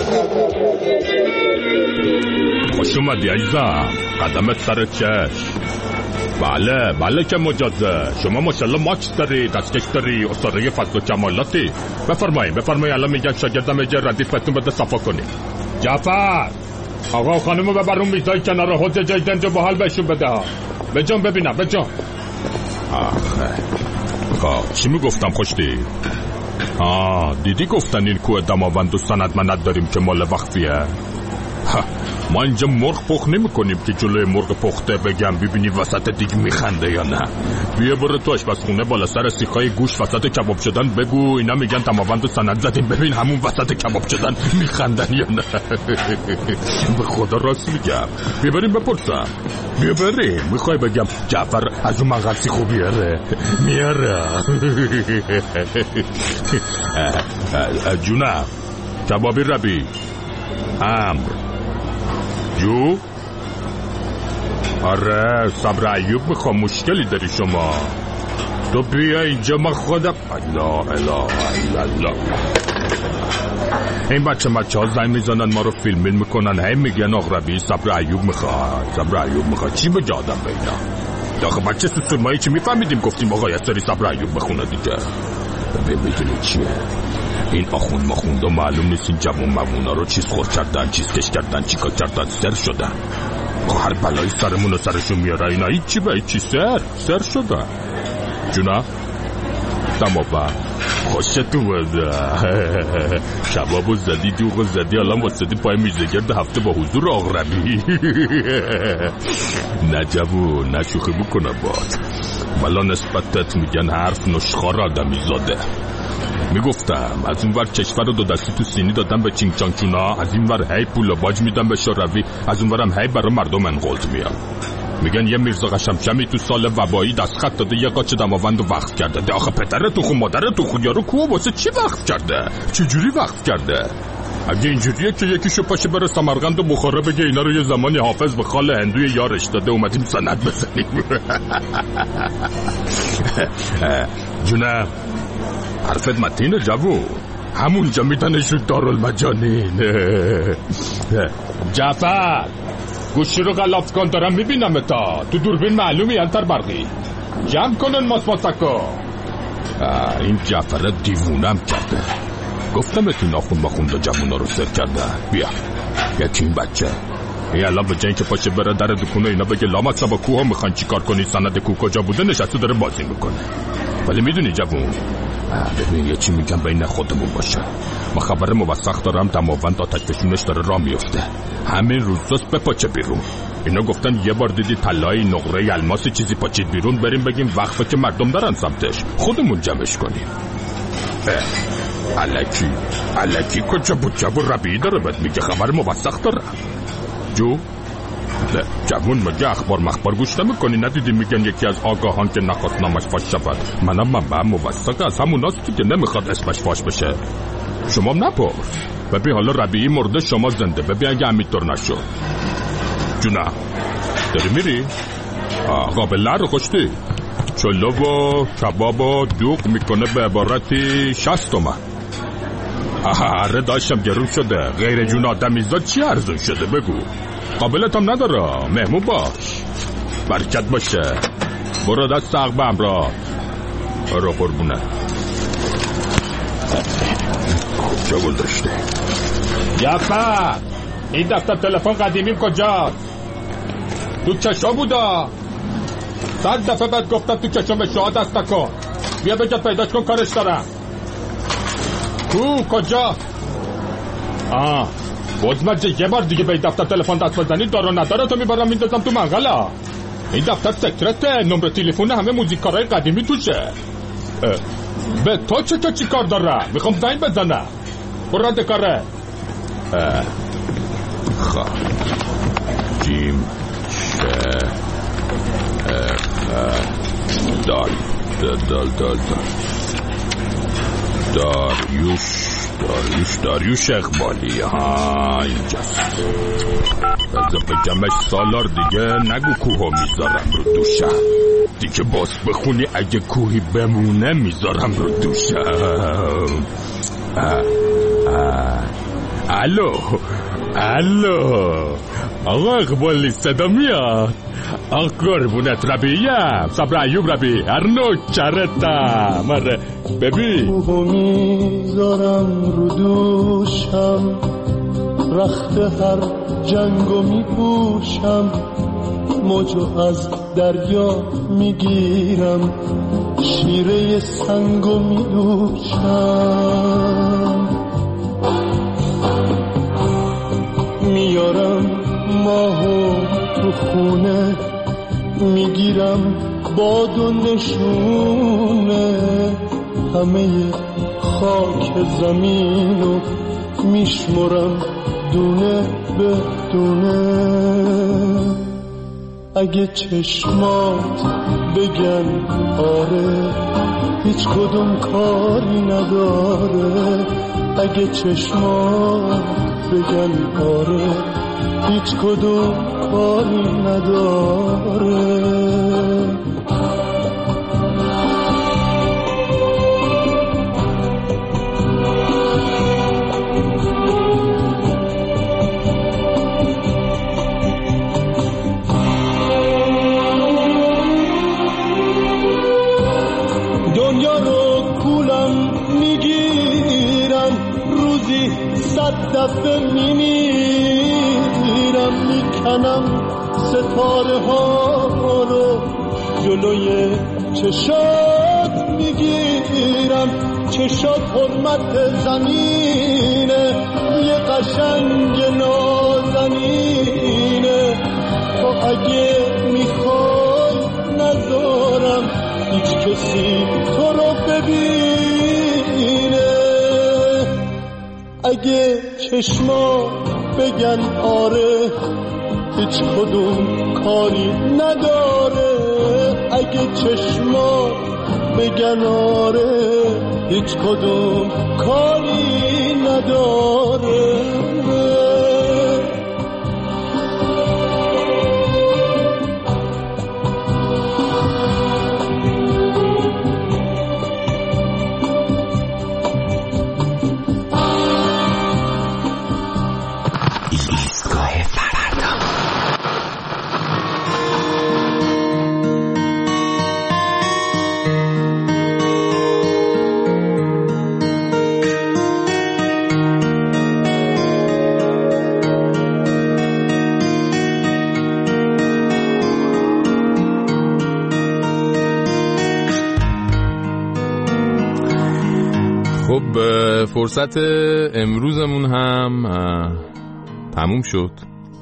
خوش اومدی عزیزم، قدمت سر چشم. بله بله که مجازه. شما ماشاءالله ماکس داری، دستکش داری، استاره فضل و کمالاتی. بفرمایید بفرمایید. الان میگن شاگردم اجا ردیفتون بده صفا کنی. جعفر آقا خانمو ببر اون میزای کنار حوض جای دنجا با حال بهشون بده ها. بجام ببینم بجام. آخه خب چی میگفتم خوشتی؟ آه دیدی گفتن این کوه دماوند و سند منت داریم که مال وقفیه. ما اینجا مرغ پخت نمی کنیم که جلوی مرغ پخته بگم ببینی وسط دیگه میخنده یا نه. بیا برو تو آشپزخونه بالا سر سیخای گوش وسط کباب شدن بگو اینا میگن دماوند و سند زدیم، ببین همون وسط کباب شدن میخندن یا نه. به خدا راست میگم. بیا بریم بپرسم. بیا بریم. میخوای بگم جعفر از اون منقل سیخو بیاره؟ میاره. جونم کبابی ربی امر جو. آره صبر ایوب میخوام. مشکلی داری شما؟ تو بیا اینجا ما خودم. الله الله الله. این بچه بچه ها زنگ میزنن ما رو فیلمین میکنن، هی میگن اقربی صبر ایوب میخواد صبر ایوب میخواد. چی بگه آدم به اینا؟ آخه بچه سوسورمایی چی میفهمیدیم گفتیم آقا یه سری صبر ایوب بخونه دیگه. ببین میدونی چیه این آخوند مخونده معلوم نیست این جوون موونا رو چیز خور کردن چیز کش کردن چیکا کردن سر شدن. هر بلایی سرمون و سرشون میاره اینا هیچی به هیچی سر سر شدن. جونا دماغ خوشتو بده شبابو زدی دوغو زدی الان واسدی پای میزگرد هفته با حضور آقربی. نه جوون نه شوخی بکنه باد ولا نسبتت میگن حرف نشخار آدمی زاده. میگفتم از اون ور کشور رو دو دستی تو سینی دادم به چینگ چانگ چونا، از این ور هی پول و باج میدم به شوروی، از اون ورم هی برای مردم انقلت میام. میگن یه میرزا قشمشمی تو سال وبایی دستخط داده یه قاچ دماوند رو وقف کرده. ده آخه پدر تو خود مادر تو خود یارو کوه واسه چی وقف کرده؟ چجوری وقف کرده؟ اگه اینجوریه که یکیشو پاشه بره سمرقند و بخاره بگه اینا رو یه زمانی حافظ به خال هندوی یارش داده اومدیم سند بزنیم. جونم حرفت متینه جوون، همونجا میدنشون دارالمجانین. جعفر گوشی رو غلاف کن دارم میبینم تا تو دوربین معلومی انتر برقی جمع کنن ماس ماسکو. این جعفر دیوونم کرده، گفتم اتون ناخون مخونده جوونا رو سر کرده. بیا یکی این بچه این الان به جنگ که پاشه بره در دکونه اینا بگه لامت با کوه ها میخوان چی کار کنی سند کوه کجا بوده نشسته داره بازی میکنه. ولی میدونی جوون ببین یه چی میگم بین خودمون باشه، ما خبر موثق دارم دماوند آتش فشونش داره راه میفته، همین روزاست بپاچه بیرون. اینا گفتن یه بار دیدی طلای نقره الماس چیزی پاچید بیرون بریم بگیم وقفه که مردم دارن سمتش خودمون جمعش کنیم. الکی الکی کجا بود جوون ربیعی داره بهت میگه خبر موثق داره. جو نه جوون مگه اخبار مخبار گوش نمیکنی؟ ندیدی میگن یکی از آگاهان که نخواست نامش فاش شود. منم منبع موثق از همون هست که نمیخواد اسمش فاش بشه. شما نپرس ببین حالا ربیعی مرده شما زنده، ببین اگه همینطور نشد. جونا داری میری؟ قابله رو خوشتی چلو و کباب و دوغ میکنه به عبارتی شست تومن. اره داشتم گرون شده غیر جون آدمیزاد چی ارزون شده بگو؟ قابلت هم نداره مهمون باش برکت باشه برو دست عقب امراد رو قربونه. کجا گذاشته؟ جعفر این دفتر تلفن قدیمیم کجاست؟ تو چشا بودا صد دفعه بعد گفتم تو چشم شما دست نکن، بیا بجا پیداش کن کارش دارم. کو کجا؟ آه بزمجه یه بار دیگه به این دفتر تلفن دست بزنی دارو نداره تو میبرم میندازم تو منقلا. این دفتر سکرته، نمره تلفن همه موزیکارای قدیمی توشه. به تو چه تو چی کار داره؟ میخوام زنگ بزنم برو رد کاره. خواه جیم شه دال دال دال دال داریوش داریوش داریوش اقبالی. ها اینجاست. از بگمش سالار دیگه نگو کوها میذارم رو دوشم دیگه، باز بخونی اگه کوهی بمونه میذارم رو دوشم. الو الو آقا اقبالی صدا میاد؟ آقا قربونت ربیعیم صبر ایوب ربیع ارنو چرتا مره ببین کوهو میذارم رو دوشم رخت هر جنگو میپوشم موجو از دریا میگیرم شیره سنگو میدوشم میارم ماهو تو خونه میگیرم باد و نشونه همه خاک زمینو میشمرم دونه به دونه اگه چشمات بگن آره هیچ کدوم کاری نداره اگه چشمات بگن آره هیچ کدوم کاری نداره. دفعه میمیرم، میکنم ستاره ها رو جلوی چشات میگیرم. چشات حرمت زمینه، یه قشنگ نازنینه. تو اگه میخوای نذارم هیچ کسی تو رو ببینه. اگه چشما بگن آره هیچ کدوم کاری نداره. اگه چشما بگن آره هیچ کدوم کاری نداره. فرصت امروزمون هم تموم شد.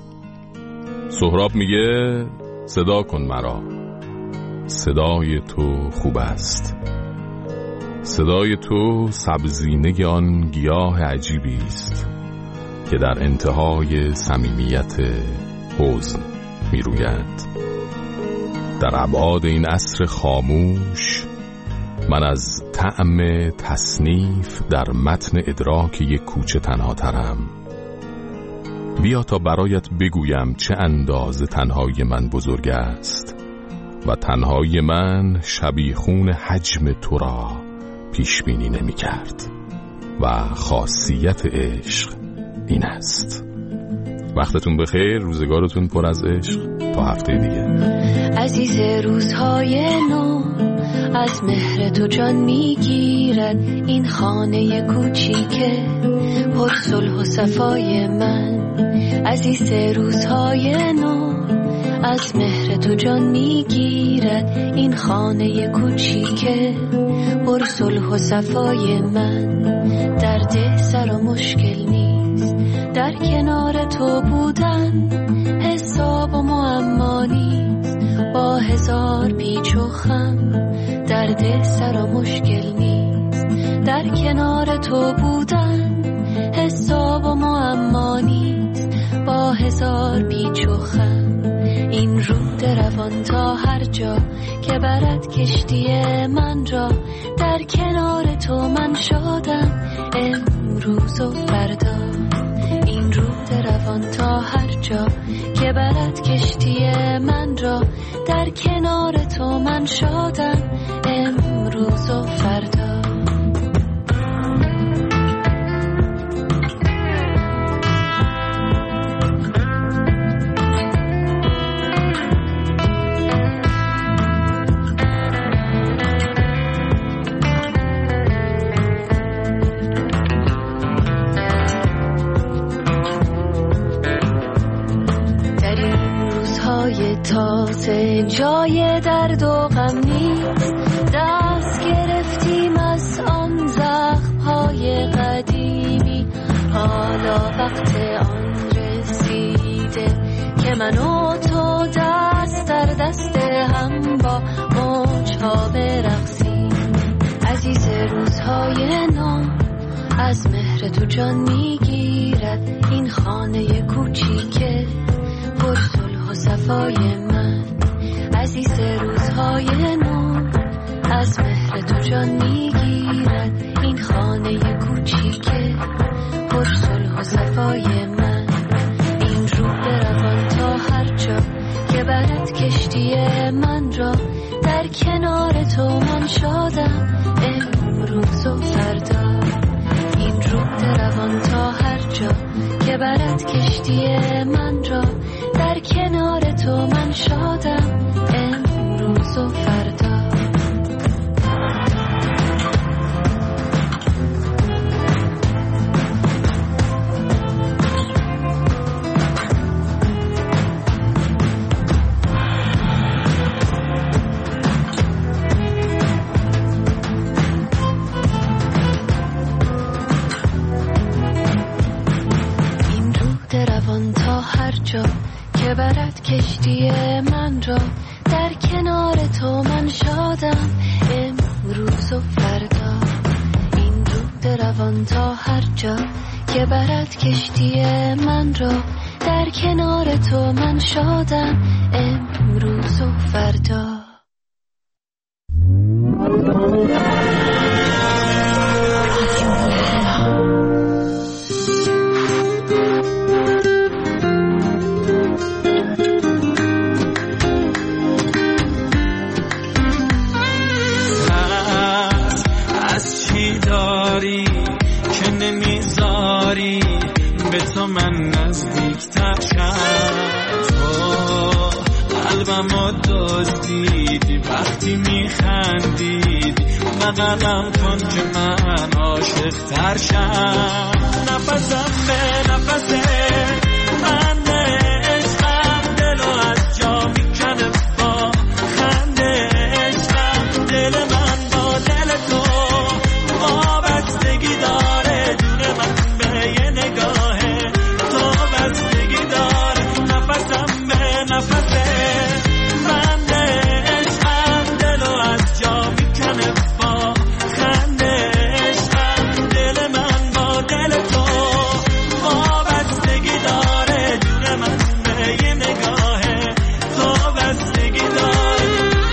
سهراب میگه صدا کن مرا، صدای تو خوب است. صدای تو سبزینه آن گیاه عجیبی است که در انتهای صمیمیت حزن میروید. در ابعاد این عصر خاموش من از طعم تصنیف در متن ادراک یک کوچه تنها ترم. بیا تا برایت بگویم چه اندازه تنهایی من بزرگ است و تنهایی من شبیخون حجم تو را پیش بینی نمی کرد و خاصیت عشق این است. وقتتون بخیر، روزگارتون پر از عشق. تا هفته دیگه. عزیز روزهای نو از مهر تو جان میگیرد این خانه کوچیکه پر صلح و صفای من. عزیز روزهای نو از مهر تو جان میگیرد این خانه کوچیکه پر صلح و صفای من. درد سر و مشکل نیست در کنار تو بودن، حساب و معما نیست با هزار پیچ و خم. درد سر و مشکل نیست در کنار تو بودن، حساب و معما نیست با هزار پیچ و خم. این رود روان تا هر جا که برد کشتی من را، در کنار تو من شدم امروز و فردا. این رود روان تا هر جا که برد کشتی من را، در کنار تو من شدم امروز و فردا. تازه جای درد و غم نیست، دست گرفتیم از آن زخم‌های قدیمی. حالا وقت آن رسیده که من و تو دست در دست هم با موج‌ها برقصیم. عزیز روزهای نو از مهر تو جان میگیرد این خانه کوچیکه پر صلح و صفای من. عزیز روزهای نو از مهر تو جان میگیرد این خانه کوچیکه پر صلح و صفای من. این رو بروان تا هر جا که برد کشتی من را، در کنار تو من شدم امروز و فردا. این رو بروان تا هر جا که برد کشتی من را، در کنار تو من شدم امروز و فردا. کشتی من را در کنار تو من شادم امروز و فردا این رود روان تا هر جا که برد کشتی من را در کنار تو من شادم امروز و فردا. که نمیذاری به تو من نزدیکتر شد، تو قلبمو دزدیدی وقتی میخندیدی، بغلم کن که من عاشق تر شم. نفسم به نفسه من عشقم، دلو از جا میکنه با خنده عشقم، دل من با دل تو وابستگی داره، جون من به یه نگاهه تو بستگی داره. نفسم به نفسه من عشقم، دلو از جا میکنه با خنده عشقم، دل من با دل تو وابستگی داره، جون من به یه نگاهه تو بستگی داره.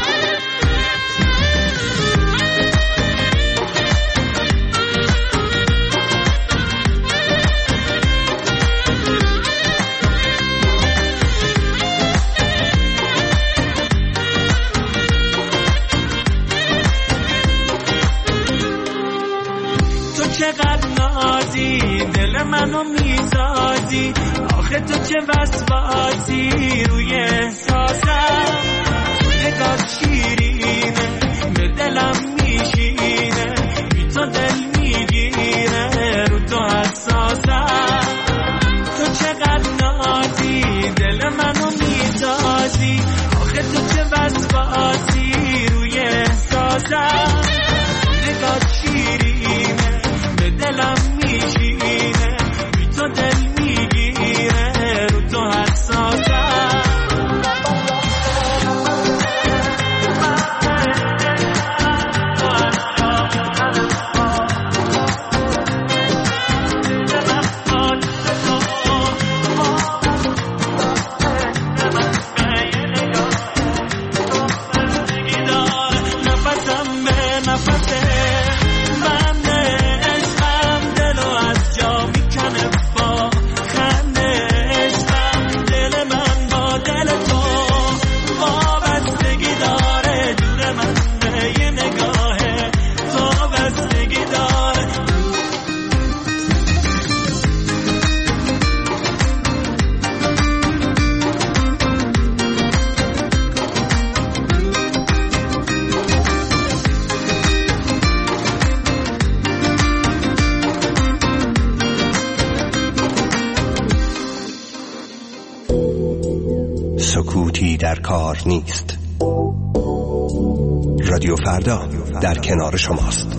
چقدر نازی دل منو میزازی، آخه تو چه وسواسی روی احساسم، نگاه شیرینه به دلم میشینه، بی تو دل میگیره رو تو حساسم. تو چقدر نازی دل منو میزازی، آخه تو چه وسواسی روی احساسم، نگاه شیرینه دلم میشینه، بی تو دل میگیره رو تو حساسم. نفسم به نفسه سکوتی در کار نیست. رادیو فردا در کنار شماست.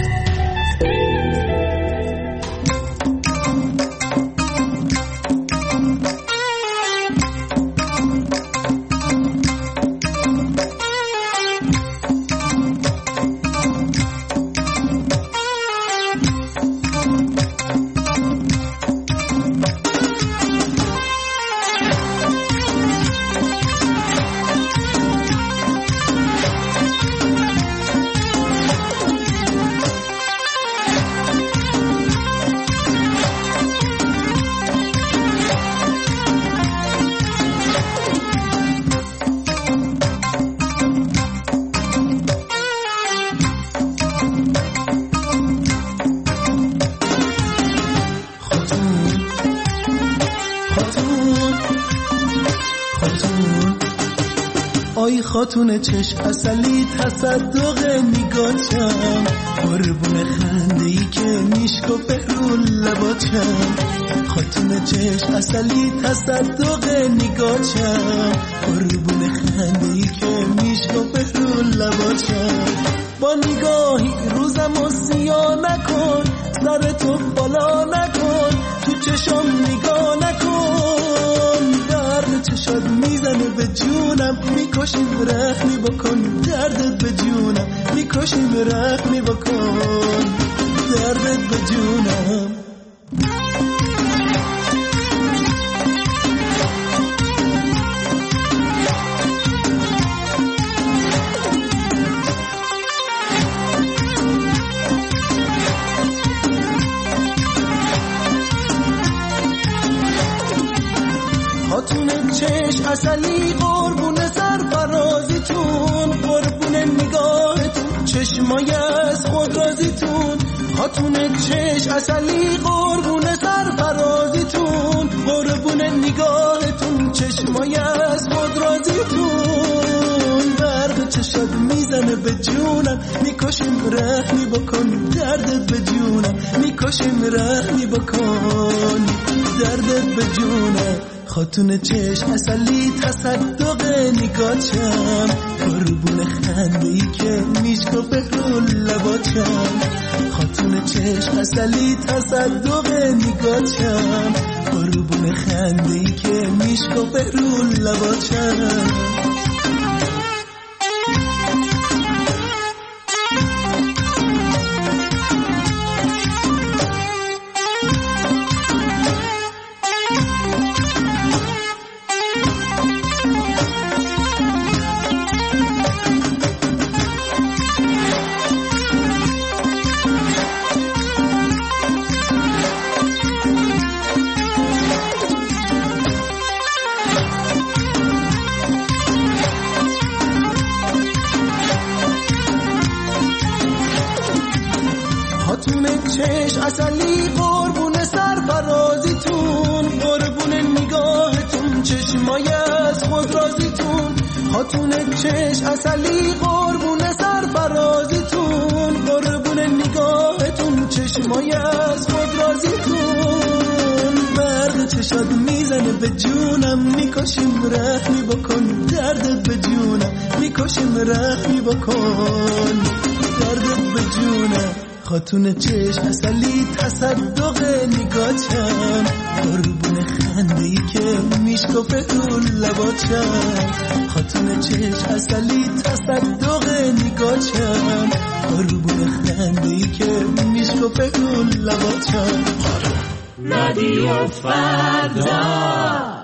خاتون چشم اصلی تصدق نگاتم، قربون خنده ای که میشکفه رو لباتم. خاتون چشم اصلی تصدق نگاتم، قربون خنده ای که میشکفه رو لباتم. با نگاهی روزم و سیاه نکن، سر تو بالا نکن، تو چشم نگاه نکن، درد چشات میزنه به جونم، میکشیم رحمی بکن دردت به جونم، میکشیم رحمی بکن دردت به جونم. خاتون چش اصلی قربون سرفرازیتون، قربون نگاهتون چشمای از خود رازیتون. خاتون چش اصلی قربون سرفرازیتون، قربون نگاهتون چشمای از خود رازیتون. برق چشات میزنه به جونم، میکشیم رحمی بکن دردت به جونم، میکشیم رحمی بکن دردت به جونم. خاتون چشم اصلی تصدق نگاچم، قربون خنده ای که میشکفه رو لباچم. خاتون چشم اصلی تصدق نگاچم، قربون خنده ای که میشکفه رو لباچم. اصلی قربون سرفرازیتون، قربون نگاهتون چشمای از خود رازیتون. خاتون چش اصلی قربون سرفرازیتون، قربون نگاهتون چشمای از خود رازیتون. برق چشات میزنه به جونم، میکشیم رحمی بکن دردت به جونم، میکشیم رحمی بکن دردت به جونم. خاتون چشم اصلی تصدق نگاچم، قربون خنده ای که میشکفه رو لباچم. خاتون چشم اصلی تصدق نگاچم، قربون خنده ای که میشکفه رو لباچم. رادیو فردا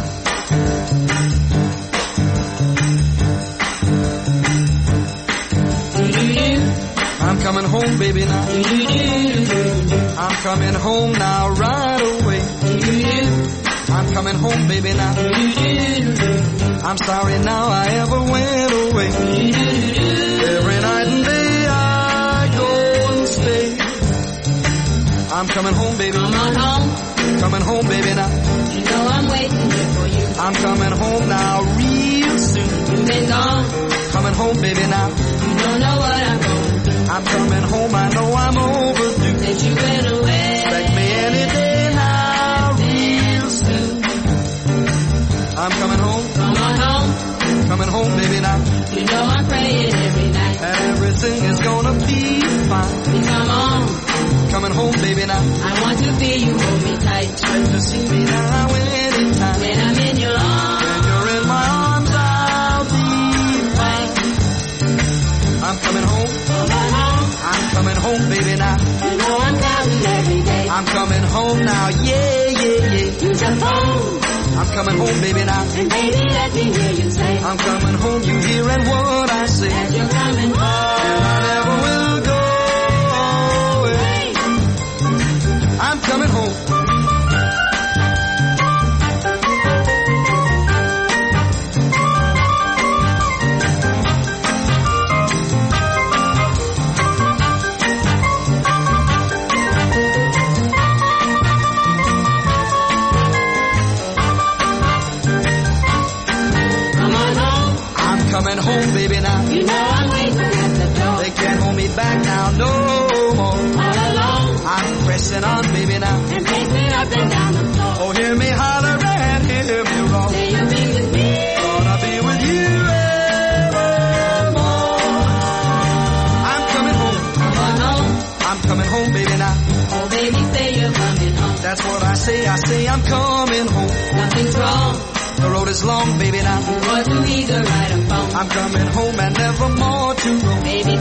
I'm coming home, baby, now. I'm coming home now, right away. I'm coming home, baby, now. I'm sorry now I ever went away. Every night and day I go and stay. I'm coming home, baby. Come on home. Coming home, baby, now. You know I'm waiting here for you. I'm coming home now, real soon. You've been gone. Coming home, baby, now. You don't know what I'm going through. I'm coming home, I know I'm overdue. That you went away. Expect me any day now, real soon. I'm coming home. Come on home. Coming home, baby, now. You know I'm praying every night. And everything is gonna be fine. Please come on. Coming home, baby, now. I want to feel you hold me tight. Expect to see me now anytime. When I'm in your arms. When you're in my arms, I'll be fine. I'm coming home. Come on home. I'm coming home, baby, now. You know I'm counting every day. I'm coming home now, yeah, yeah, yeah. Use the phone. I'm coming home, baby, now. And baby, let me hear you say. I'm coming home, you hearing what I say. That you're coming home. And I never will go away. I'm coming home. Coming home, baby, now. You know I'm waiting at the door. They can't hold me back now, no more. All alone. I'm pressing on, baby, now. And pacing up and down the floor. Oh, hear me holler and hear me roar. Say you'll be with me. Gonna be with you evermore. I'm coming home. Come on home. I'm coming home, baby, now. Oh, baby, say you're coming home. That's what I say, I say I'm coming home. Nothing's wrong. The road road is long, baby, now. What do we go right about? I'm coming home and never more to go. Baby,